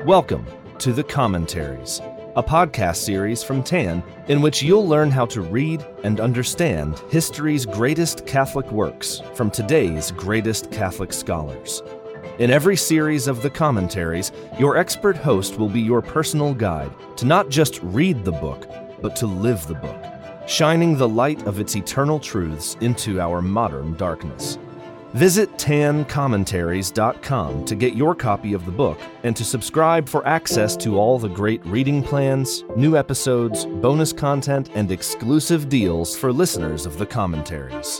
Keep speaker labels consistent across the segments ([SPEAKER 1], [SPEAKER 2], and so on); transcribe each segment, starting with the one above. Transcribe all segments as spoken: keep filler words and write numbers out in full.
[SPEAKER 1] Welcome to The Commentaries, a podcast series from T A N in which you'll learn how to read and understand history's greatest Catholic works from today's greatest Catholic scholars. In every series of The Commentaries, your expert host will be your personal guide to not just read the book, but to live the book, shining the light of its eternal truths into our modern darkness. Visit tan commentaries dot com to get your copy of the book and to subscribe for access to all the great reading plans, new episodes, bonus content, and exclusive deals for listeners of The Commentaries.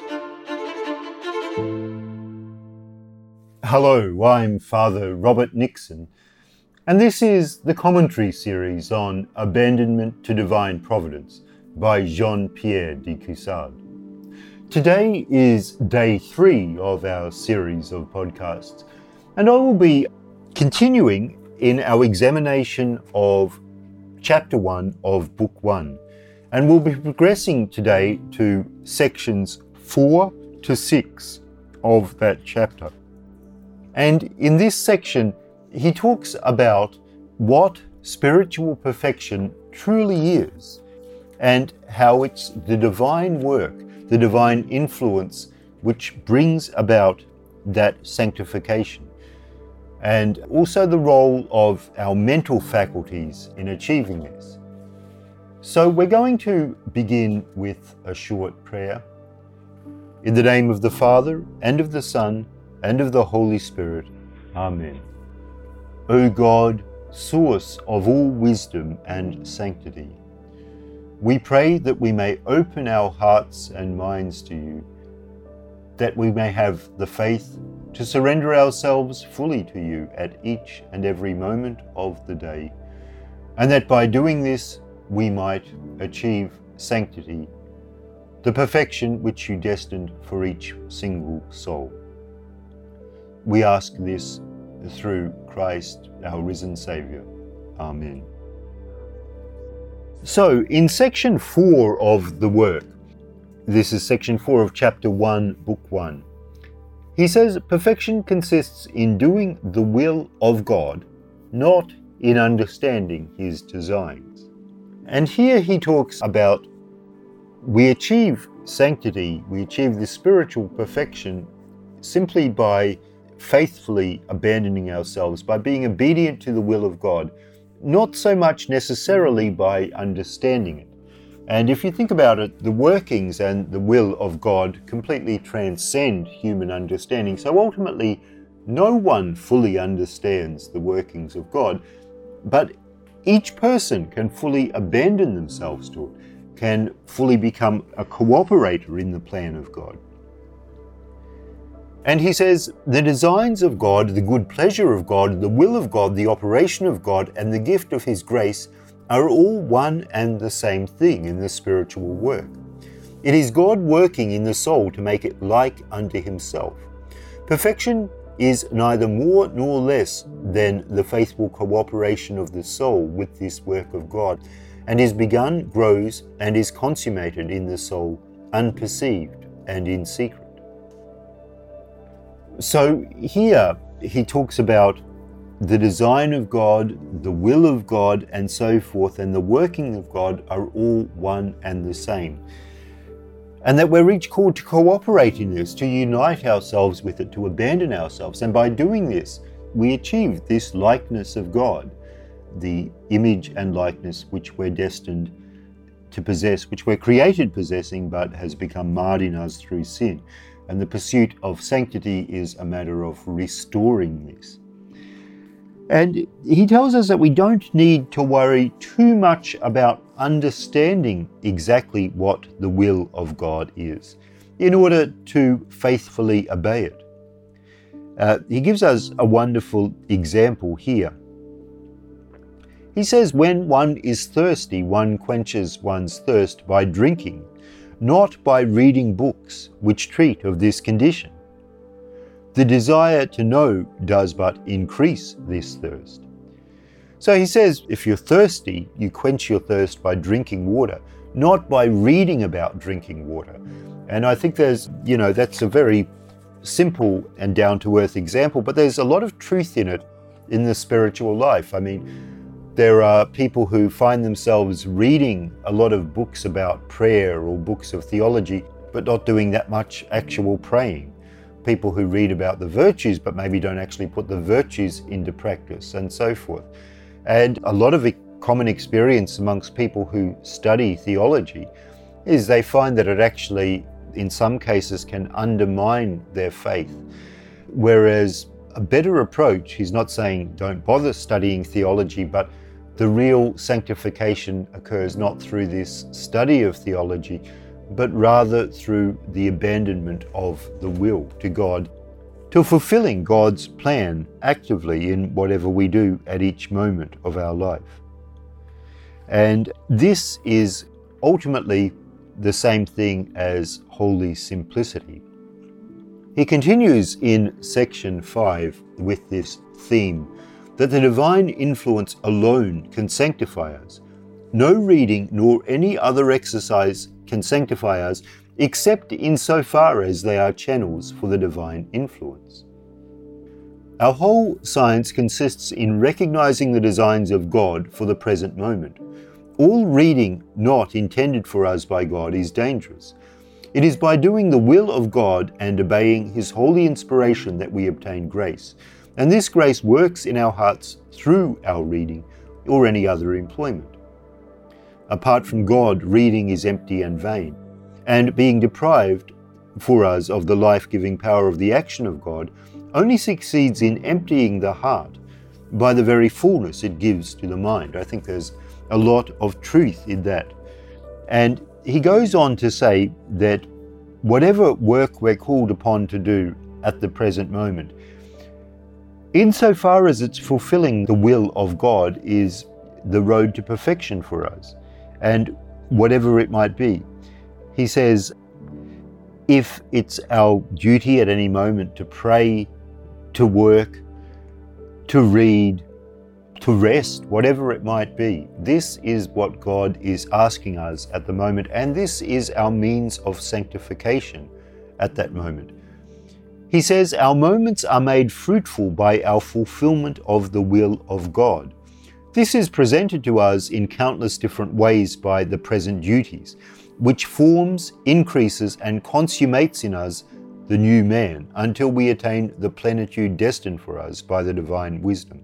[SPEAKER 2] Hello, I'm Father Robert Nixon, and this is the commentary series on Abandonment to Divine Providence by Jean-Pierre de Caussade. Today is day three of our series of podcasts, and I will be continuing in our examination of chapter one of book one, and we'll be progressing today to sections four to six of that chapter. And in this section, he talks about what spiritual perfection truly is, and how it's the divine work, the divine influence which brings about that sanctification, and also the role of our mental faculties in achieving this. So we're going to begin with a short prayer. In the name of the Father, and of the Son, and of the Holy Spirit. Amen. O God, source of all wisdom and sanctity, we pray that we may open our hearts and minds to you, that we may have the faith to surrender ourselves fully to you at each and every moment of the day, and that by doing this we might achieve sanctity, the perfection which you destined for each single soul. We ask this through Christ, our risen Saviour. Amen. So, in section four of the work, this is section four of chapter one, book one, he says perfection consists in doing the will of God, not in understanding his designs. And here he talks about we achieve sanctity, we achieve the spiritual perfection simply by faithfully abandoning ourselves, by being obedient to the will of God, not so much necessarily by understanding it. And if you think about it, the workings and the will of God completely transcend human understanding. So ultimately, no one fully understands the workings of God, but each person can fully abandon themselves to it, can fully become a cooperator in the plan of God. And he says, the designs of God, the good pleasure of God, the will of God, the operation of God, and the gift of his grace are all one and the same thing in the spiritual work. It is God working in the soul to make it like unto himself. Perfection is neither more nor less than the faithful cooperation of the soul with this work of God, and is begun, grows, and is consummated in the soul, unperceived and in secret. So here he talks about the design of God, the will of God, and so forth, and the working of God are all one and the same. And that we're each called to cooperate in this, to unite ourselves with it, to abandon ourselves. And by doing this, we achieve this likeness of God, the image and likeness which we're destined to possess, which we're created possessing, but has become marred in us through sin. And the pursuit of sanctity is a matter of restoring this. And he tells us that we don't need to worry too much about understanding exactly what the will of God is in order to faithfully obey it. Uh, he gives us a wonderful example here. He says, when one is thirsty, one quenches one's thirst by drinking, not by reading books which treat of this condition. The desire to know does but increase this thirst. So he says, if you're thirsty, you quench your thirst by drinking water, not by reading about drinking water. And I think there's, you know, that's a very simple and down-to-earth example, but there's a lot of truth in it in the spiritual life. I mean, there are people who find themselves reading a lot of books about prayer or books of theology, but not doing that much actual praying. People who read about the virtues, but maybe don't actually put the virtues into practice, and so forth. And a lot of common experience amongst people who study theology is they find that it actually, in some cases, can undermine their faith. Whereas a better approach, he's not saying don't bother studying theology, but the real sanctification occurs not through this study of theology, but rather through the abandonment of the will to God, to fulfilling God's plan actively in whatever we do at each moment of our life. And this is ultimately the same thing as holy simplicity. He continues in section five with this theme that the divine influence alone can sanctify us. No reading nor any other exercise can sanctify us except insofar as they are channels for the divine influence. Our whole science consists in recognizing the designs of God for the present moment. All reading not intended for us by God is dangerous. It is by doing the will of God and obeying His holy inspiration that we obtain grace, and this grace works in our hearts through our reading or any other employment. Apart from God, reading is empty and vain, and being deprived for us of the life-giving power of the action of God only succeeds in emptying the heart by the very fullness it gives to the mind. I think there's a lot of truth in that. And he goes on to say that whatever work we're called upon to do at the present moment, insofar as it's fulfilling the will of God, is the road to perfection for us, and whatever it might be. He says, if it's our duty at any moment to pray, to work, to read, to rest, whatever it might be, this is what God is asking us at the moment, and this is our means of sanctification at that moment. He says our moments are made fruitful by our fulfillment of the will of God. This is presented to us in countless different ways by the present duties, which forms, increases, and consummates in us the new man until we attain the plenitude destined for us by the divine wisdom.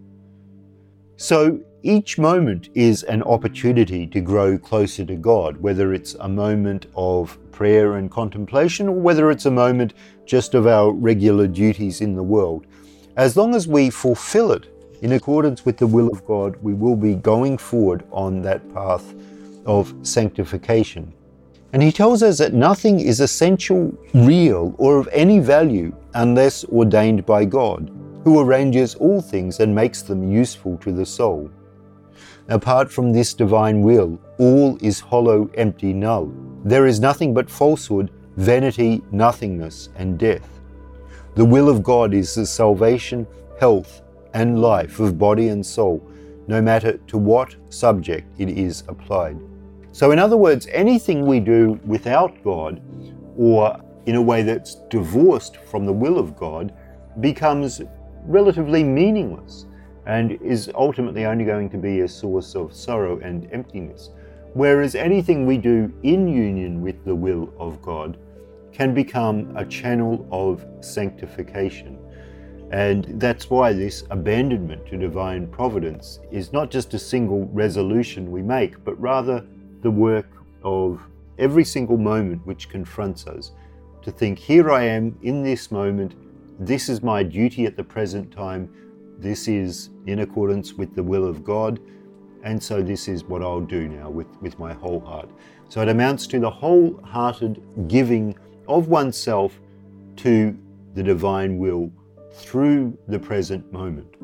[SPEAKER 2] So each moment is an opportunity to grow closer to God, whether it's a moment of prayer and contemplation or whether it's a moment just of our regular duties in the world. As long as we fulfill it in accordance with the will of God, we will be going forward on that path of sanctification. And he tells us that nothing is essential, real, or of any value unless ordained by God, who arranges all things and makes them useful to the soul. Apart from this divine will, all is hollow, empty, null. There is nothing but falsehood, vanity, nothingness, and death. The will of God is the salvation, health, and life of body and soul, no matter to what subject it is applied. So in other words, anything we do without God, or in a way that's divorced from the will of God, becomes relatively meaningless and is ultimately only going to be a source of sorrow and emptiness. Whereas anything we do in union with the will of God can become a channel of sanctification. And that's why this abandonment to divine providence is not just a single resolution we make, but rather the work of every single moment which confronts us, to think, here I am in this moment, this is my duty at the present time, this is in accordance with the will of God, and so this is what I'll do now with, with my whole heart. So it amounts to the wholehearted giving of oneself to the divine will through the present moment.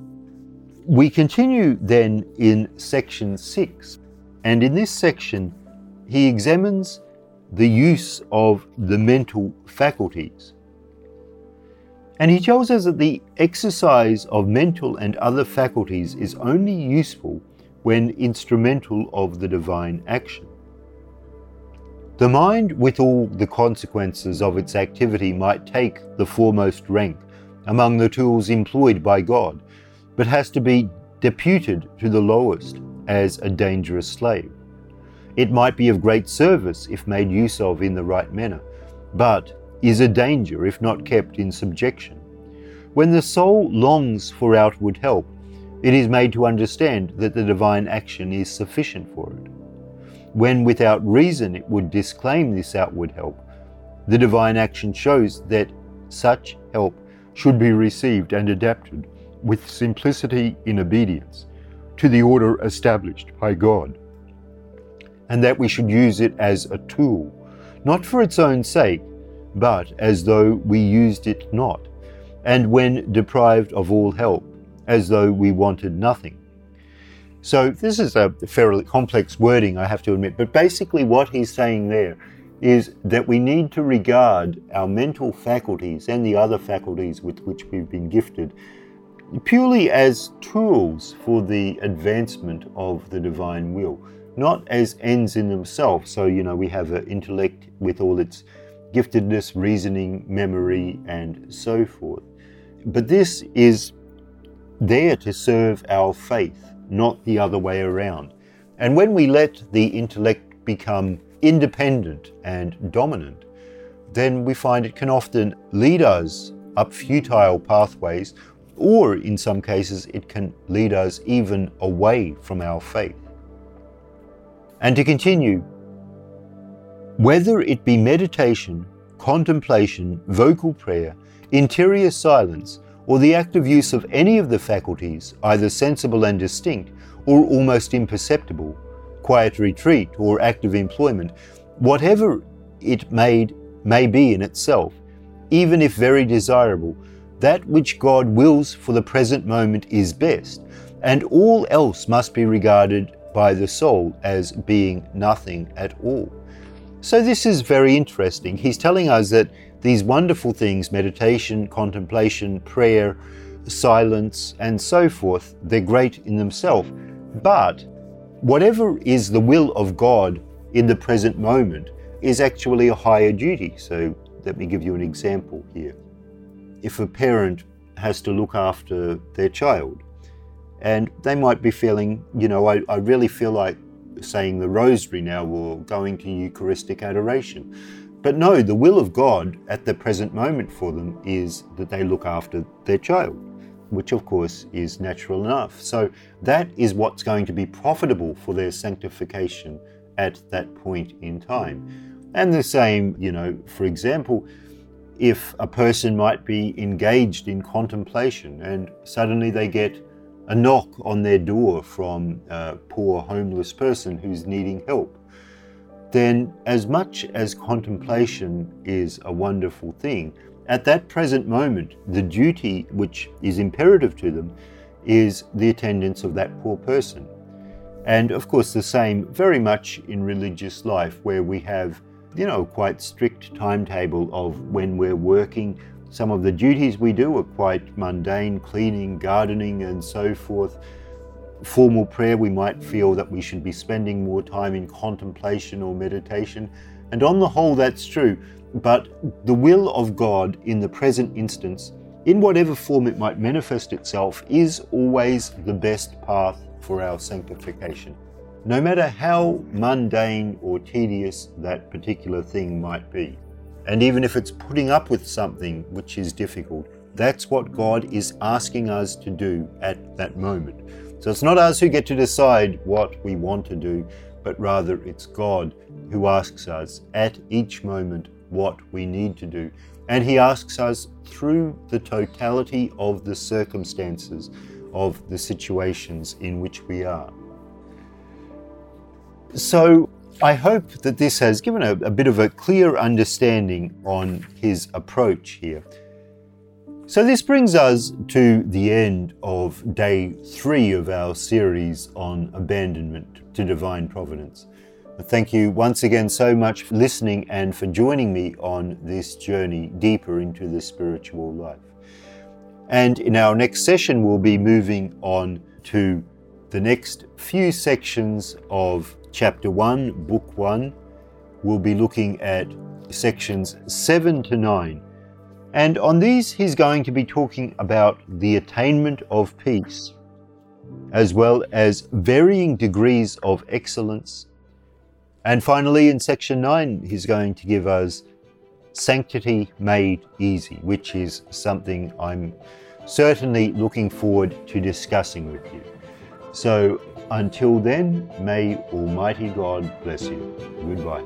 [SPEAKER 2] We continue then in section six. And in this section, he examines the use of the mental faculties. And he tells us that the exercise of mental and other faculties is only useful when instrumental of the divine action. The mind, with all the consequences of its activity, might take the foremost rank among the tools employed by God, but has to be deputed to the lowest as a dangerous slave. It might be of great service if made use of in the right manner, but is a danger if not kept in subjection. When the soul longs for outward help, it is made to understand that the divine action is sufficient for it. When without reason it would disclaim this outward help, the divine action shows that such help should be received and adapted with simplicity in obedience to the order established by God, and that we should use it as a tool, not for its own sake, but as though we used it not, and when deprived of all help, as though we wanted nothing. So this is a fairly complex wording, I have to admit, but basically what he's saying there is that we need to regard our mental faculties and the other faculties with which we've been gifted purely as tools for the advancement of the divine will, not as ends in themselves. So, you know, we have an intellect with all its giftedness, reasoning, memory, and so forth. But this is there to serve our faith, not the other way around. And when we let the intellect become independent and dominant, then we find it can often lead us up futile pathways, or in some cases it can lead us even away from our faith. And to continue, whether it be meditation, contemplation, vocal prayer, interior silence, or the active use of any of the faculties, either sensible and distinct, or almost imperceptible, quiet retreat or active employment, whatever it may, may be in itself, even if very desirable, that which God wills for the present moment is best, and all else must be regarded by the soul as being nothing at all. So this is very interesting. He's telling us that these wonderful things, meditation, contemplation, prayer, silence, and so forth, they're great in themselves. But whatever is the will of God in the present moment is actually a higher duty. So let me give you an example here. If a parent has to look after their child, and they might be feeling, you know, I, I really feel like saying the rosary now or going to Eucharistic adoration. But no, the will of God at the present moment for them is that they look after their child, which of course is natural enough. So that is what's going to be profitable for their sanctification at that point in time. And the same, you know, for example, if a person might be engaged in contemplation and suddenly they get a knock on their door from a poor homeless person who's needing help, then as much as contemplation is a wonderful thing, at that present moment, the duty which is imperative to them is the attendance of that poor person. And of course the same very much in religious life, where we have, you know, quite strict timetable of when we're working. Some of the duties we do are quite mundane, cleaning, gardening, and so forth. Formal prayer, we might feel that we should be spending more time in contemplation or meditation. And on the whole, that's true. But the will of God in the present instance, in whatever form it might manifest itself, is always the best path for our sanctification, no matter how mundane or tedious that particular thing might be. And even if it's putting up with something which is difficult, that's what God is asking us to do at that moment. So it's not us who get to decide what we want to do, but rather it's God who asks us at each moment what we need to do. And He asks us through the totality of the circumstances, of the situations in which we are. So I hope that this has given a, a bit of a clear understanding on His approach here. So this brings us to the end of day three of our series on abandonment to divine providence. Thank you once again so much for listening and for joining me on this journey deeper into the spiritual life. And in our next session, we'll be moving on to the next few sections of Chapter one, Book one. We'll be looking at sections seven to nine, And on these, he's going to be talking about the attainment of peace, as well as varying degrees of excellence. And finally, in section nine, he's going to give us Sanctity Made Easy, which is something I'm certainly looking forward to discussing with you. So until then, may Almighty God bless you. Goodbye.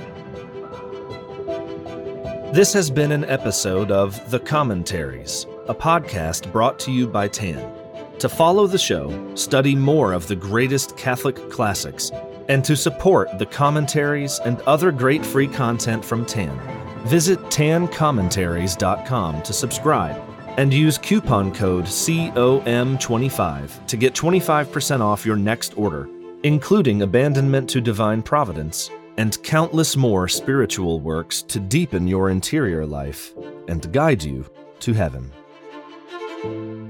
[SPEAKER 1] This has been an episode of The Commentaries, a podcast brought to you by Tan. To follow the show, study more of the greatest Catholic classics, and to support the commentaries and other great free content from Tan, visit tan commentaries dot com to subscribe and use coupon code C O M twenty-five to get twenty-five percent off your next order, including Abandonment to Divine Providence and countless more spiritual works to deepen your interior life and guide you to heaven.